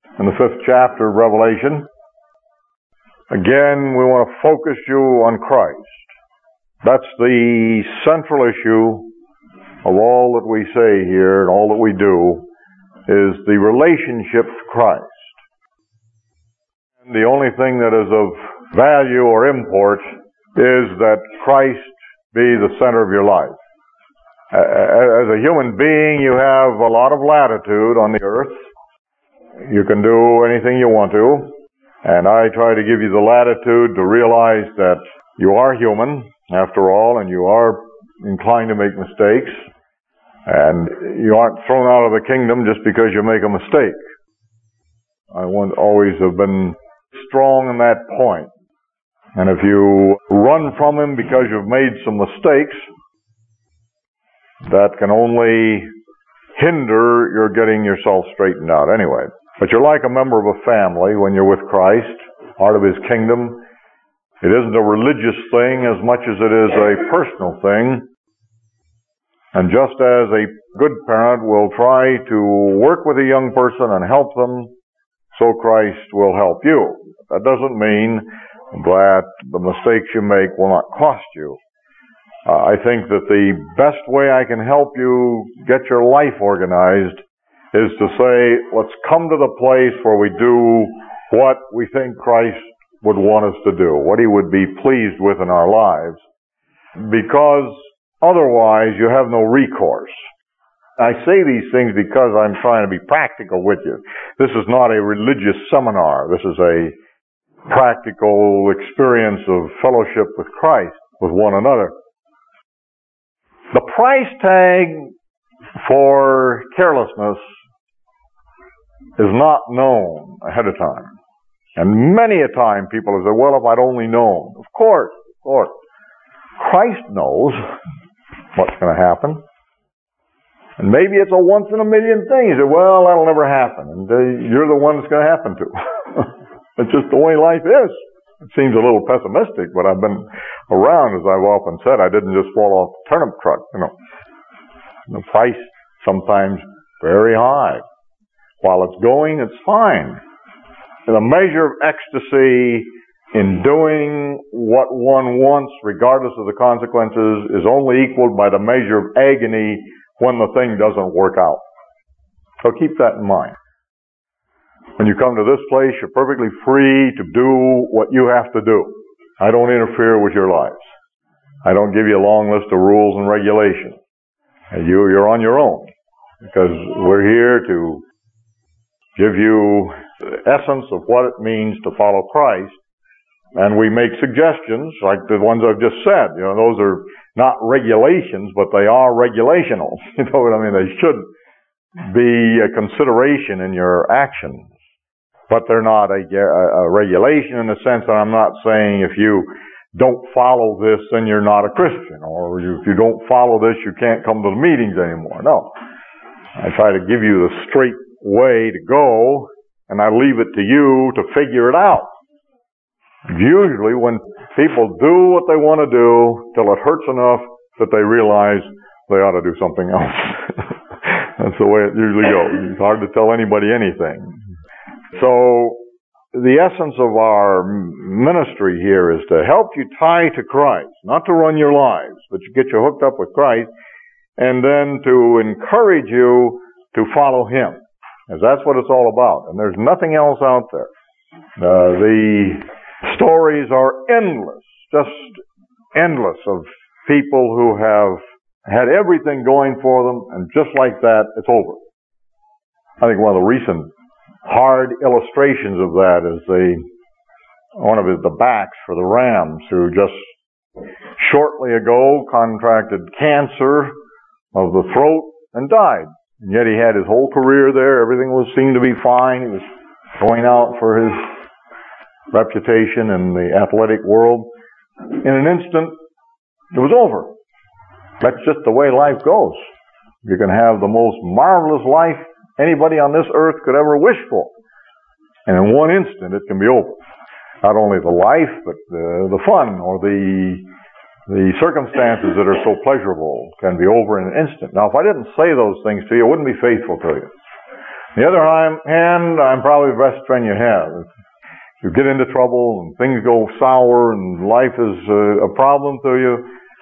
in the 5th chapter of Revelation. Again, we want to focus you on Christ. That's the central issue of all that we say here and all that we do, is the relationship to Christ. And the only thing that is of value or import is that Christ be the center of your life. As a human being, you have a lot of latitude on the earth. You can do anything you want to, and I try to give you the latitude to realize that you are human, after all, and you are inclined to make mistakes, and you aren't thrown out of the kingdom just because you make a mistake. I always have been strong in that point. And if you run from Him because you've made some mistakes, that can only hinder your getting yourself straightened out anyway. But you're like a member of a family when you're with Christ, part of His kingdom. It isn't a religious thing as much as it is a personal thing. And just as a good parent will try to work with a young person and help them, so Christ will help you. That doesn't mean that the mistakes you make will not cost you. I think that the best way I can help you get your life organized is to say, let's come to the place where we do what we think Christ would want us to do, what He would be pleased with in our lives, because otherwise you have no recourse. I say these things because I'm trying to be practical with you. This is not a religious seminar. This is a practical experience of fellowship with Christ, with one another. The price tag for carelessness is not known ahead of time. And many a time people have said, well, if I'd only known. Of course. Christ knows what's going to happen. And maybe it's a once in a million thing. You say, well, that'll never happen. And you're the one that's going to happen to. It's just the way life is. It seems a little pessimistic, but I've been around, as I've often said. I didn't just fall off the turnip truck, The price sometimes very high. While it's going, it's fine. And the measure of ecstasy in doing what one wants, regardless of the consequences, is only equaled by the measure of agony when the thing doesn't work out. So keep that in mind. When you come to this place, you're perfectly free to do what you have to do. I don't interfere with your lives. I don't give you a long list of rules and regulations. You're on your own, because we're here to give you the essence of what it means to follow Christ, and we make suggestions like the ones I've just said. Those are not regulations, but they are regulational. You know what I mean? They should be a consideration in your actions. But they're not a regulation in the sense that I'm not saying if you don't follow this, then you're not a Christian. Or if you don't follow this, you can't come to the meetings anymore. No. I try to give you the straight way to go, and I leave it to you to figure it out. Usually when people do what they want to do till it hurts enough that they realize they ought to do something else. That's the way it usually goes. It's hard to tell anybody anything. So the essence of our ministry here is to help you tie to Christ, not to run your lives, but to get you hooked up with Christ, and then to encourage you to follow Him, as that's what it's all about. And there's nothing else out there. The stories are endless, just endless, of people who have had everything going for them, and just like that, it's over. I think one of the recent hard illustrations of that is one of the backs for the Rams, who just shortly ago contracted cancer of the throat and died. And yet he had his whole career there. Everything seemed to be fine. He was going out for his reputation in the athletic world. In an instant, it was over. That's just the way life goes. You can have the most marvelous life anybody on this earth could ever wish for. And in one instant, it can be over. Not only the life, but the fun or the circumstances that are so pleasurable can be over in an instant. Now, if I didn't say those things to you, I wouldn't be faithful to you. On the other hand, I'm probably the best friend you have. If you get into trouble and things go sour and life is a problem to you,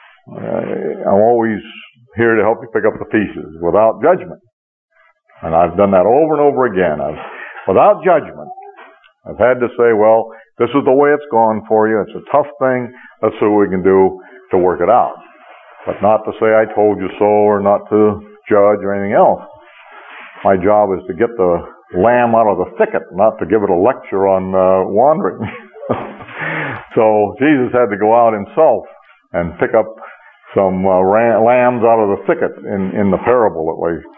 I'm always here to help you pick up the pieces without judgment. And I've done that over and over again. Without judgment, I've had to say, well, this is the way it's gone for you. It's a tough thing. Let's see what we can do to work it out. But not to say I told you so or not to judge or anything else. My job is to get the lamb out of the thicket, not to give it a lecture on wandering. So Jesus had to go out himself and pick up some lambs out of the thicket in the parable at least.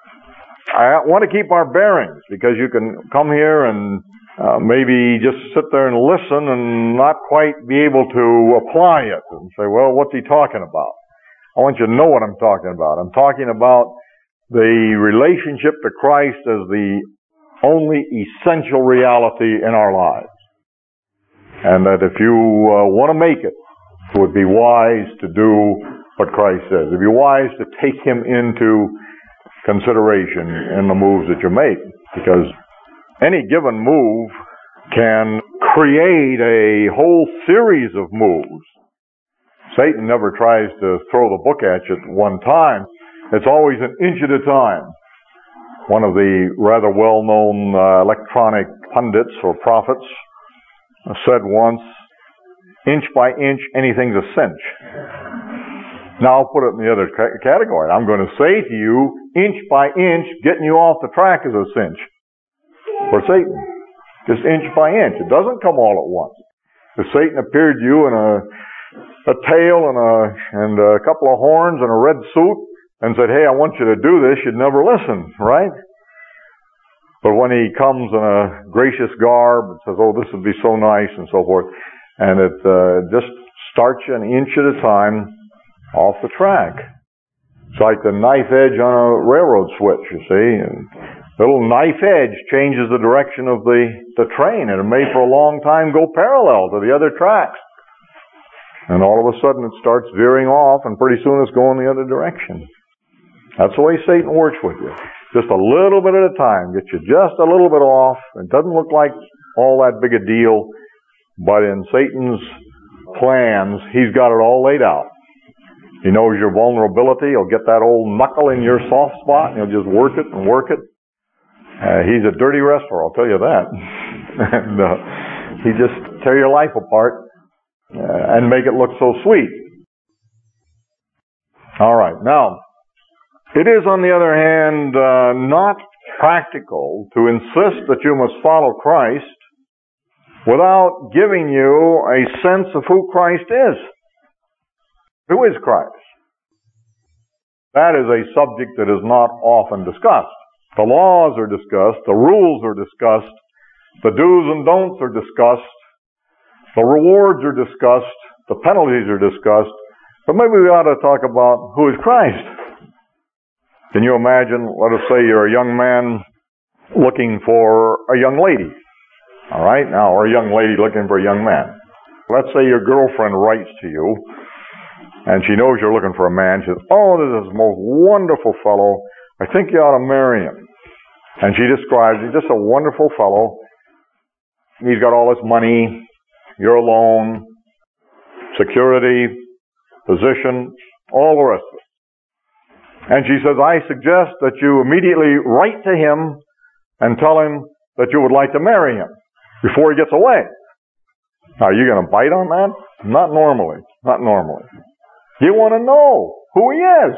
I want to keep our bearings, because you can come here and maybe just sit there and listen and not quite be able to apply it and say, well, what's he talking about? I want you to know what I'm talking about. I'm talking about the relationship to Christ as the only essential reality in our lives. And that if you want to make it, it would be wise to do what Christ says. It would be wise to take him into consideration in the moves that you make. Because any given move can create a whole series of moves. Satan never tries to throw the book at you at one time. It's always an inch at a time. One of the rather well-known electronic pundits or prophets said once, inch by inch, anything's a cinch. Now I'll put it in the other category. I'm going to say to you, inch by inch, getting you off the track is a cinch for Satan. Just inch by inch. It doesn't come all at once. If Satan appeared to you in a tail and a couple of horns and a red suit and said, hey, I want you to do this, you'd never listen, right? But when he comes in a gracious garb and says, oh, this would be so nice and so forth, and it just starts you an inch at a time off the track. It's like the knife edge on a railroad switch, you see. And the little knife edge changes the direction of the train, and it may for a long time go parallel to the other tracks. And all of a sudden it starts veering off, and pretty soon it's going the other direction. That's the way Satan works with you. Just a little bit at a time. Get you just a little bit off. It doesn't look like all that big a deal, but in Satan's plans, he's got it all laid out. He knows your vulnerability. He'll get that old knuckle in your soft spot, and he'll just work it and work it. He's a dirty wrestler, I'll tell you that. And he just tear your life apart and make it look so sweet. All right. Now, it is, on the other hand, not practical to insist that you must follow Christ without giving you a sense of who Christ is. Who is Christ? That is a subject that is not often discussed. The laws are discussed, the rules are discussed, the do's and don'ts are discussed, the rewards are discussed, the penalties are discussed, but maybe we ought to talk about who is Christ. Can you imagine, let us say you're a young man looking for a young lady, all right? Now, or a young lady looking for a young man. Let's say your girlfriend writes to you, and she knows you're looking for a man. She says, oh, this is the most wonderful fellow. I think you ought to marry him. And she describes him, just a wonderful fellow. He's got all this money. You're alone. Security, position, all the rest of it. And she says, I suggest that you immediately write to him and tell him that you would like to marry him before he gets away. Now, are you going to bite on that? Not normally. Not normally. You want to know who he is.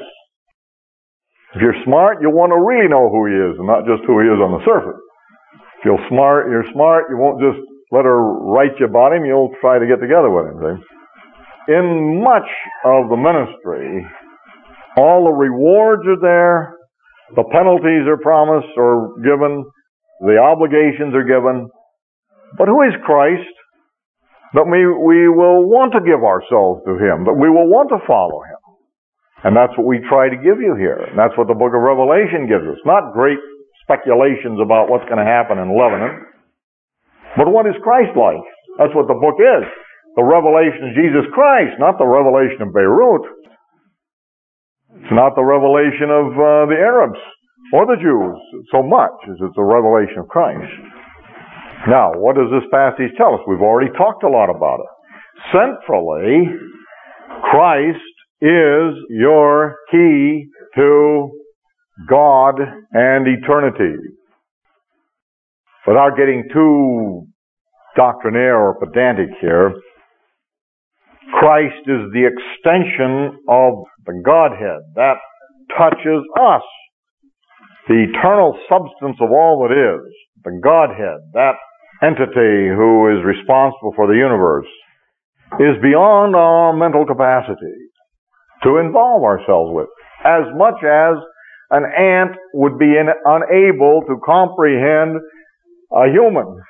If you're smart, you'll want to really know who he is and not just who he is on the surface. If you're smart, you won't just let her write you about him. You'll try to get together with him. See? In much of the ministry, all the rewards are there, the penalties are promised or given, the obligations are given. But who is Christ? That we will want to give ourselves to him, that we will want to follow him. And that's what we try to give you here. And that's what the book of Revelation gives us. Not great speculations about what's going to happen in Lebanon, but what is Christ like? That's what the book is. The revelation of Jesus Christ, not the revelation of Beirut. It's not the revelation of the Arabs. or the Jews so much as it's a revelation of Christ. Now, what does this passage tell us? We've already talked a lot about it. Centrally, Christ is your key to God and eternity. Without getting too doctrinaire or pedantic here, Christ is the extension of the Godhead. That touches us. The eternal substance of all that is, the Godhead, that entity who is responsible for the universe, is beyond our mental capacity to involve ourselves with, as much as an ant would be unable to comprehend a human.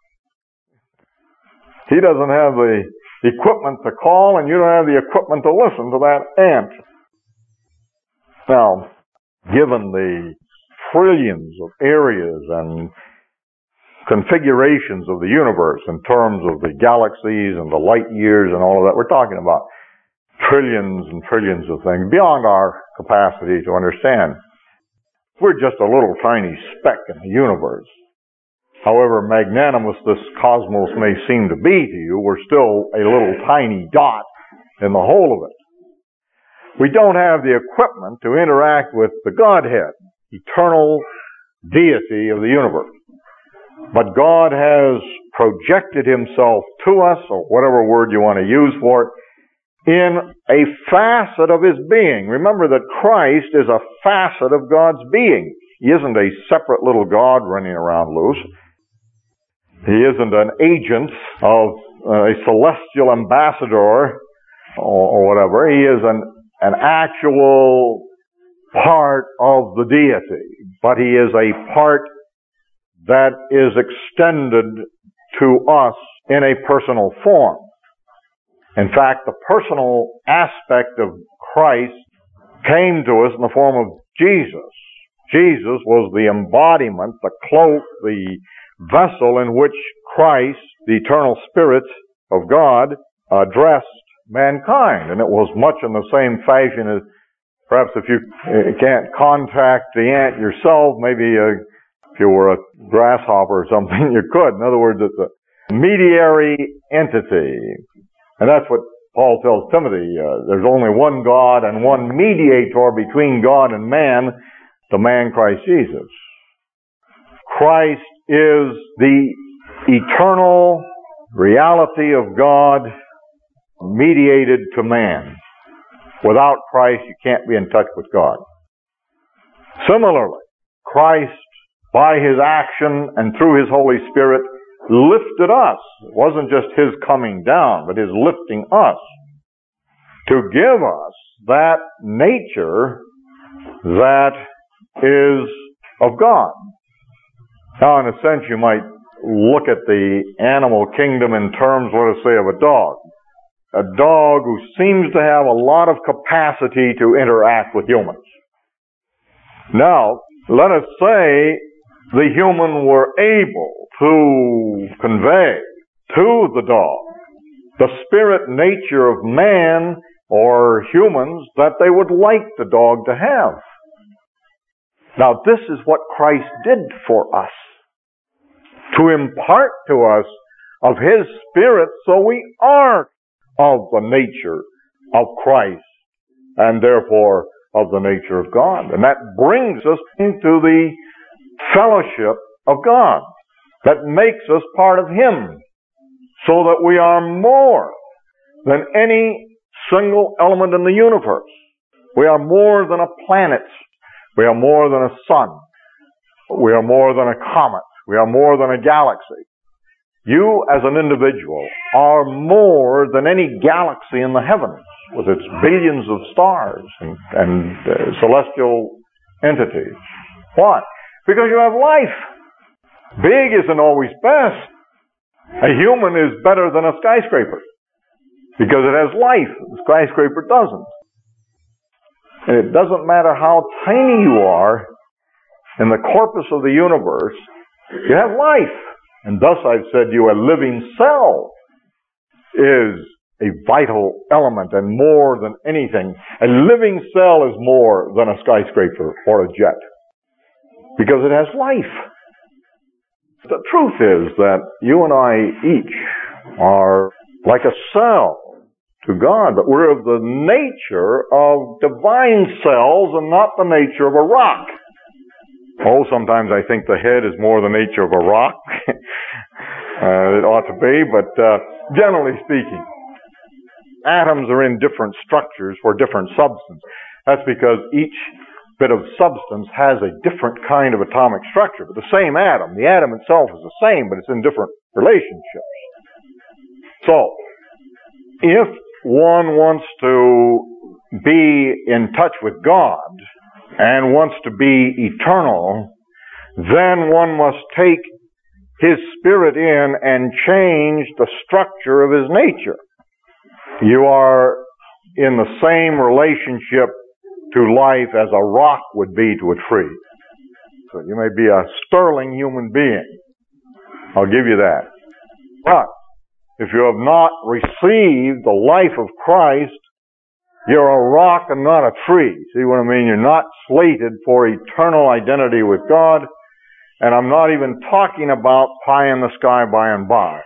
He doesn't have the equipment to call, and you don't have the equipment to listen to that ant. Now, given the trillions of areas and configurations of the universe in terms of the galaxies and the light years and all of that, we're talking about trillions and trillions of things beyond our capacity to understand. We're just a little tiny speck in the universe. However magnanimous this cosmos may seem to be to you, we're still a little tiny dot in the whole of it. We don't have the equipment to interact with the Godhead, eternal deity of the universe. But God has projected Himself to us, or whatever word you want to use for it, in a facet of His being. Remember that Christ is a facet of God's being. He isn't a separate little God running around loose. He isn't an agent of a celestial ambassador or whatever. He is an actual part of the deity. But He is a part that is extended to us in a personal form. In fact, the personal aspect of Christ came to us in the form of Jesus. Jesus was the embodiment, the cloak, the vessel in which Christ, the eternal Spirit of God, addressed mankind. And it was much in the same fashion as, perhaps if you can't contact the ant yourself, maybe if you were a grasshopper or something, you could. In other words, it's a mediary entity. And that's what Paul tells Timothy. There's only one God and one mediator between God and man, the man Christ Jesus. Christ is the eternal reality of God mediated to man. Without Christ, you can't be in touch with God. Similarly, Christ, by His action and through His Holy Spirit, lifted us. It wasn't just His coming down, but His lifting us to give us that nature that is of God. Now, in a sense, you might look at the animal kingdom in terms, let us say, of a dog. A dog who seems to have a lot of capacity to interact with humans. Now, let us say the human were able to convey to the dog the spirit nature of man or humans that they would like the dog to have. Now, this is what Christ did for us, to impart to us of His Spirit so we are of the nature of Christ and therefore of the nature of God. And that brings us into the fellowship of God. That makes us part of Him, so that we are more than any single element in the universe. We are more than a planet. We are more than a sun. We are more than a comet. We are more than a galaxy. You, as an individual, are more than any galaxy in the heavens, with its billions of stars and celestial entities. Why? Because you have life. Big isn't always best. A human is better than a skyscraper because it has life. The skyscraper doesn't. And it doesn't matter how tiny you are in the corpus of the universe, you have life. And thus I've said to you, a living cell is a vital element, and more than anything, a living cell is more than a skyscraper or a jet. because it has life. The truth is that you and I each are like a cell to God, but we're of the nature of divine cells and not the nature of a rock. Oh, sometimes I think the head is more the nature of a rock. It ought to be, but generally speaking, atoms are in different structures for different substance. That's because each bit of substance has a different kind of atomic structure. But the same atom, the atom itself is the same, but it's in different relationships. So, if one wants to be in touch with God and wants to be eternal, then one must take His Spirit in and change the structure of His nature. You are in the same relationship to life as a rock would be to a tree. So you may be a sterling human being. I'll give you that. But if you have not received the life of Christ, you're a rock and not a tree. See what I mean? You're not slated for eternal identity with God. And I'm not even talking about pie in the sky by and by.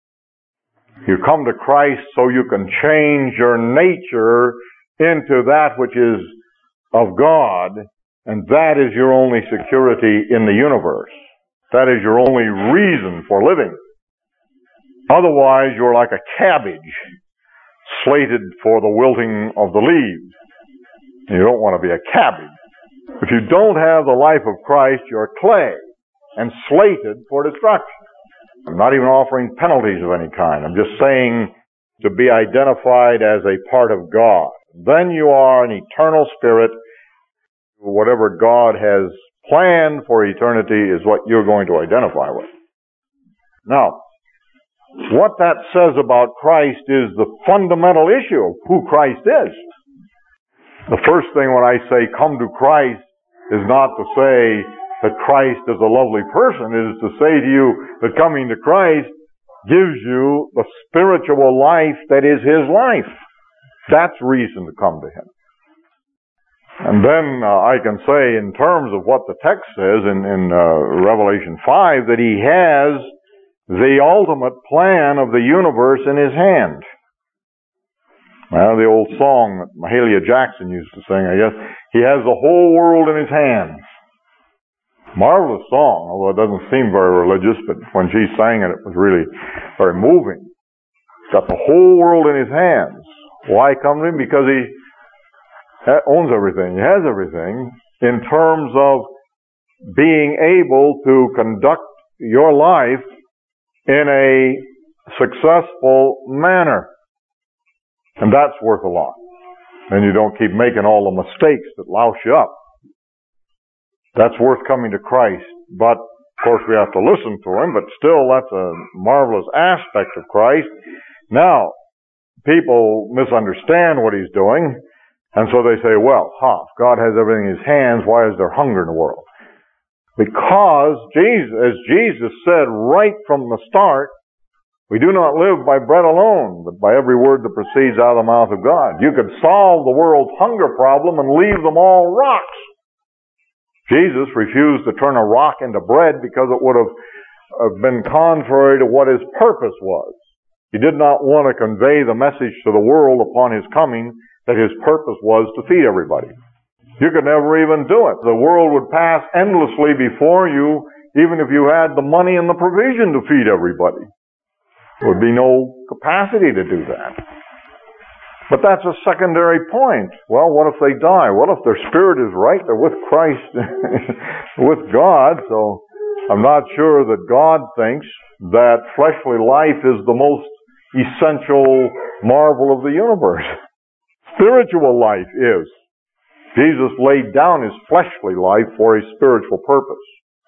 You come to Christ so you can change your nature into that which is of God, and that is your only security in the universe. That is your only reason for living. Otherwise, you're like a cabbage, slated for the wilting of the leaves. You don't want to be a cabbage. If you don't have the life of Christ, you're clay and slated for destruction. I'm not even offering penalties of any kind. I'm just saying to be identified as a part of God. Then you are an eternal spirit. Whatever God has planned for eternity is what you're going to identify with. Now, what that says about Christ is the fundamental issue of who Christ is. The first thing when I say come to Christ is not to say that Christ is a lovely person. It is to say to you that coming to Christ gives you the spiritual life that is His life. That's reason to come to Him. And then I can say in terms of what the text says in Revelation 5 that He has the ultimate plan of the universe in His hand. Well, the old song that Mahalia Jackson used to sing, I guess, He has the whole world in His hands. Marvelous song, although it doesn't seem very religious, but when she sang it, it was really very moving. He's got the whole world in His hands. Why come to Him? Because He owns everything. He has everything in terms of being able to conduct your life in a successful manner. And that's worth a lot. And you don't keep making all the mistakes that louse you up. That's worth coming to Christ. But, of course, we have to listen to Him, but still that's a marvelous aspect of Christ. Now, people misunderstand what He's doing, and so they say, well, if God has everything in His hands, why is there hunger in the world? Because, as Jesus said right from the start, we do not live by bread alone, but by every word that proceeds out of the mouth of God. You could solve the world's hunger problem and leave them all rocks. Jesus refused to turn a rock into bread because it would have been contrary to what His purpose was. He did not want to convey the message to the world upon His coming that His purpose was to feed everybody. You could never even do it. The world would pass endlessly before you, even if you had the money and the provision to feed everybody. There would be no capacity to do that. But that's a secondary point. Well, what if they die? What if their spirit is right? They're with Christ, with God. So I'm not sure that God thinks that fleshly life is the most essential marvel of the universe. Spiritual life is. Jesus laid down His fleshly life for a spiritual purpose.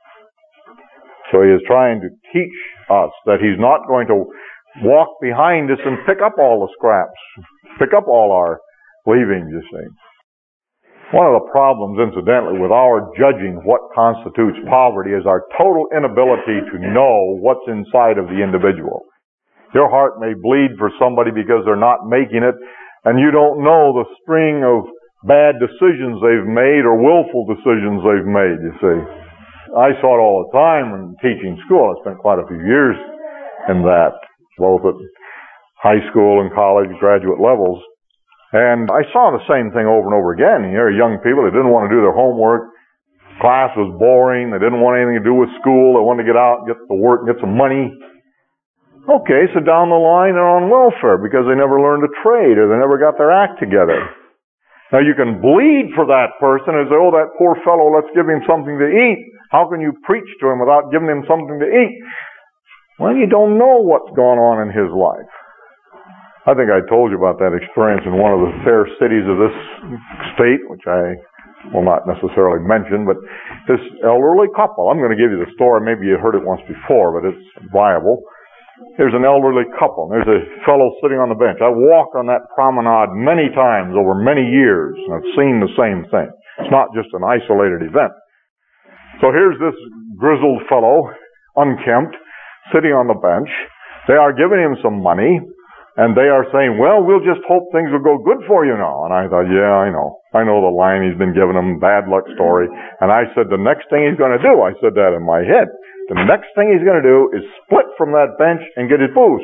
So He is trying to teach us that He's not going to walk behind us and pick up all the scraps, pick up all our leavings, you see. One of the problems, incidentally, with our judging what constitutes poverty is our total inability to know what's inside of the individual. Your heart may bleed for somebody because they're not making it, and you don't know the string of bad decisions they've made or willful decisions they've made, you see. I saw it all the time when teaching school. I spent quite a few years in that, both at high school and college, graduate levels. And I saw the same thing over and over again. Here are young people that didn't want to do their homework. Class was boring. They didn't want anything to do with school. They wanted to get out and get to work and get some money. Okay, so down the line they're on welfare because they never learned a trade or they never got their act together. Now you can bleed for that person and say, oh, that poor fellow, let's give him something to eat. How can you preach to him without giving him something to eat? Well, you don't know what's gone on in his life. I think I told you about that experience in one of the fair cities of this state, which I will not necessarily mention, but this elderly couple, I'm going to give you the story. Maybe you heard it once before, but it's viable. There's an elderly couple. There's a fellow sitting on the bench. I've walked on that promenade many times over many years, and I've seen the same thing. It's not just an isolated event. So here's this grizzled fellow, unkempt, sitting on the bench. They are giving him some money, and they are saying, well, we'll just hope things will go good for you now. And I thought, yeah, I know. I know the line he's been giving them, bad luck story. And I said, the next thing he's going to do, I said that in my head, the next thing he's going to do is split from that bench and get his booze.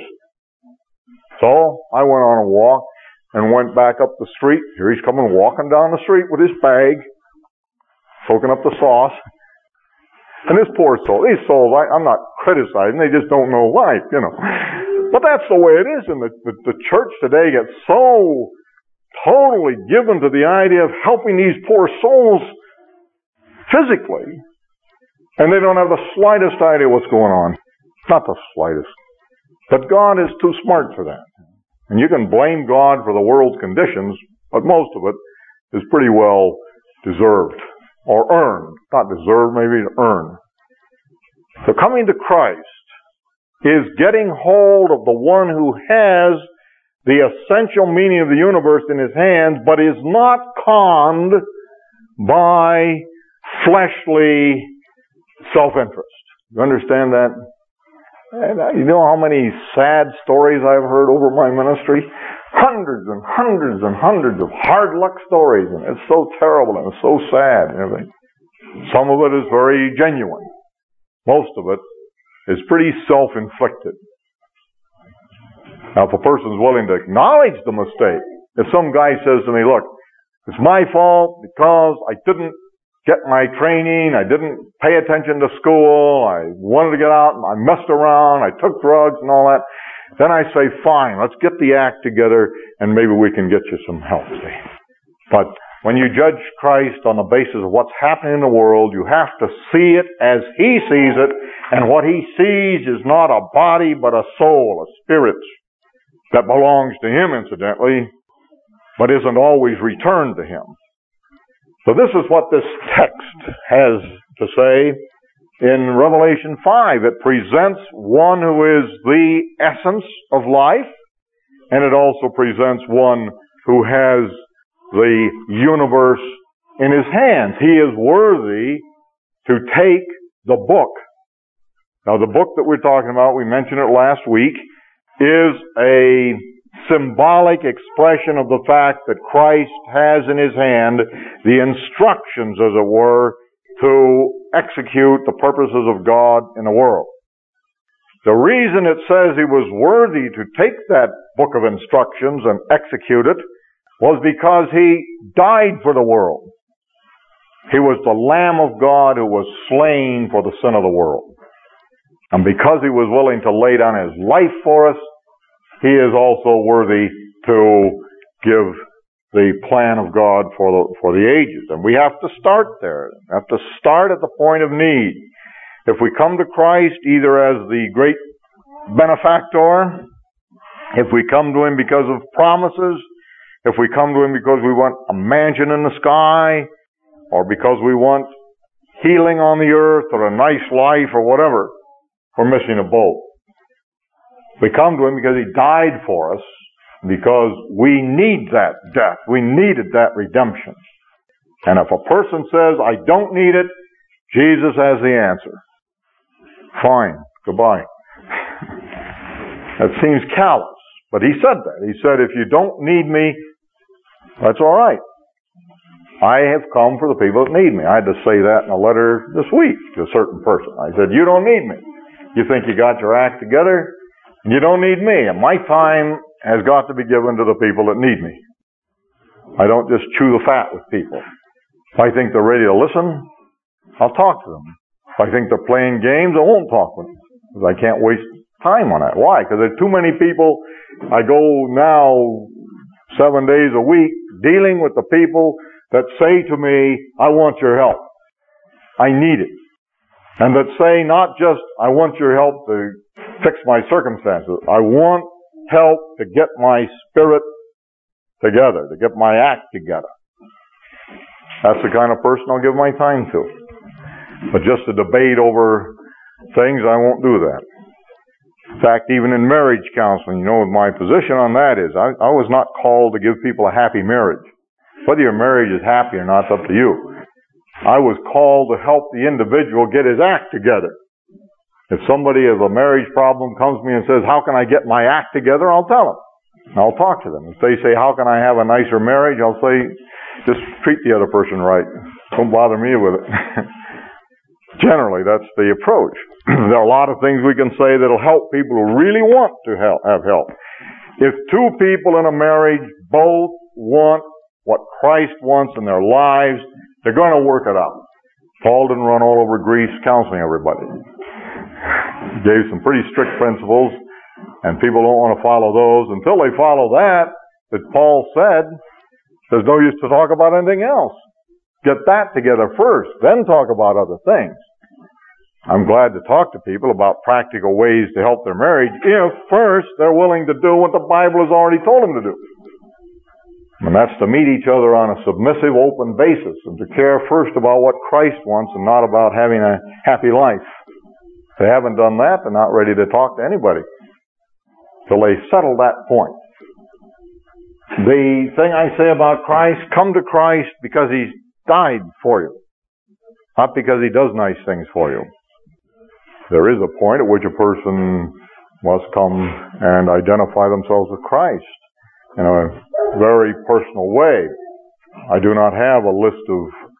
So I went on a walk and went back up the street. Here he's coming walking down the street with his bag, soaking up the sauce. And this poor soul, these souls, I'm not criticizing, they just don't know life, you know. But that's the way it is, and the church today gets so totally given to the idea of helping these poor souls physically, and they don't have the slightest idea what's going on. Not the slightest. But God is too smart for that. And you can blame God for the world's conditions, but most of it is pretty well deserved, or earned. Not deserved, maybe earned. So coming to Christ is getting hold of the one who has the essential meaning of the universe in his hands, but is not conned by fleshly self-interest. You understand that? And you know how many sad stories I've heard over my ministry? Hundreds and hundreds and hundreds of hard luck stories, and it's so terrible and it's so sad and everything. Some of it is very genuine. Most of it is pretty self-inflicted. Now, if a person's willing to acknowledge the mistake, if some guy says to me, look, it's my fault because I didn't get my training, I didn't pay attention to school, I wanted to get out, I messed around, I took drugs and all that, then I say, fine, let's get the act together and maybe we can get you some help. See? But when you judge Christ on the basis of what's happening in the world, you have to see it as He sees it, and what He sees is not a body but a soul, a spirit that belongs to Him, incidentally, but isn't always returned to Him. So this is what this text has to say in Revelation 5. It presents one who is the essence of life, and it also presents one who has the universe in his hands. He is worthy to take the book. Now, the book that we're talking about, we mentioned it last week, is a symbolic expression of the fact that Christ has in His hand the instructions, as it were, to execute the purposes of God in the world. The reason it says He was worthy to take that book of instructions and execute it was because He died for the world. He was the Lamb of God who was slain for the sin of the world. And because He was willing to lay down His life for us, He is also worthy to give the plan of God for the ages. And we have to start there. We have to start at the point of need. If we come to Christ either as the great benefactor, if we come to Him because of promises, if we come to Him because we want a mansion in the sky, or because we want healing on the earth, or a nice life, or whatever, we're missing a boat. We come to Him because He died for us, because we need that death. We needed that redemption. And if a person says, I don't need it, Jesus has the answer. Fine. Goodbye. That seems callous, but He said that. He said, if you don't need me, that's all right. I have come for the people that need me. I had to say that in a letter this week to a certain person. I said, you don't need me. You think you got your act together, and you don't need me. And my time has got to be given to the people that need me. I don't just chew the fat with people. If I think they're ready to listen, I'll talk to them. If I think they're playing games, I won't talk with them. Because I can't waste time on that. Why? Because there's too many people. I go now 7 days a week dealing with the people that say to me, I want your help. I need it. And that say not just, I want your help to fix my circumstances. I want help to get my spirit together, to get my act together. That's the kind of person I'll give my time to. But just to debate over things, I won't do that. In fact, even in marriage counseling, you know what my position on that is. I was not called to give people a happy marriage. Whether your marriage is happy or not, it's up to you. I was called to help the individual get his act together. If somebody with a marriage problem comes to me and says, how can I get my act together? I'll tell them. I'll talk to them. If they say, how can I have a nicer marriage? I'll say, just treat the other person right. Don't bother me with it. Generally, that's the approach. There are a lot of things we can say that'll help people who really want to have help. If two people in a marriage both want what Christ wants in their lives, they're going to work it out. Paul didn't run all over Greece counseling everybody. He gave some pretty strict principles, and people don't want to follow those. Until they follow that Paul said, there's no use to talk about anything else. Get that together first, then talk about other things. I'm glad to talk to people about practical ways to help their marriage if first they're willing to do what the Bible has already told them to do. And that's to meet each other on a submissive, open basis and to care first about what Christ wants and not about having a happy life. If they haven't done that, they're not ready to talk to anybody till they settle that point. The thing I say about Christ, come to Christ because He's died for you, not because He does nice things for you. There is a point at which a person must come and identify themselves with Christ in a very personal way. I do not have a list of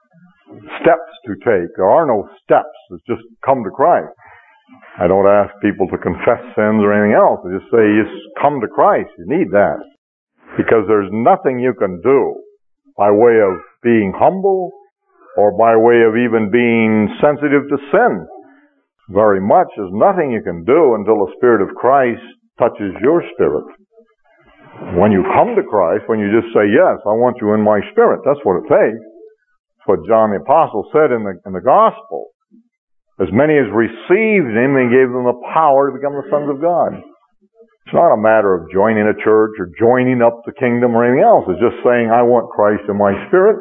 steps to take. There are no steps. It's just come to Christ. I don't ask people to confess sins or anything else. I just say, just come to Christ. You need that. Because there's nothing you can do by way of being humble or by way of even being sensitive to sin. Very much. There's nothing you can do until the Spirit of Christ touches your spirit. When you come to Christ, when you just say, yes, I want you in my spirit, that's what it takes. That's what John the Apostle said in the Gospel. As many as received Him, He gave them the power to become the sons of God. It's not a matter of joining a church or joining up the kingdom or anything else. It's just saying, I want Christ in my spirit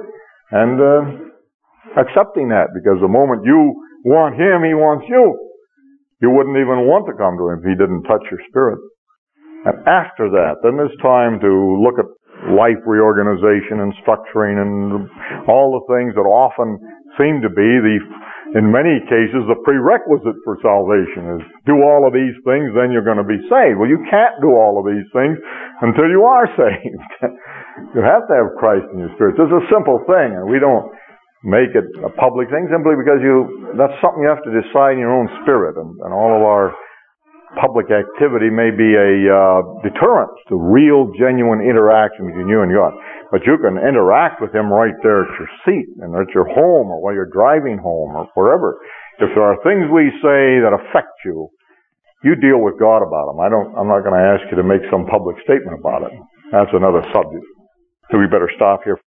and accepting that. Because the moment you want Him, He wants you. You wouldn't even want to come to Him if He didn't touch your spirit. And after that, then there's time to look at life reorganization and structuring and all the things that often seem to be in many cases, the prerequisite for salvation is do all of these things, then you're going to be saved. Well, you can't do all of these things until you are saved. You have to have Christ in your spirit. It's a simple thing, and we don't make it a public thing simply because that's something you have to decide in your own spirit, and all of our public activity may be a deterrent to real, genuine interaction between you and God. But you can interact with Him right there at your seat and at your home or while you're driving home or wherever. If there are things we say that affect you, you deal with God about them. I'm not going to ask you to make some public statement about it. That's another subject. So we better stop here.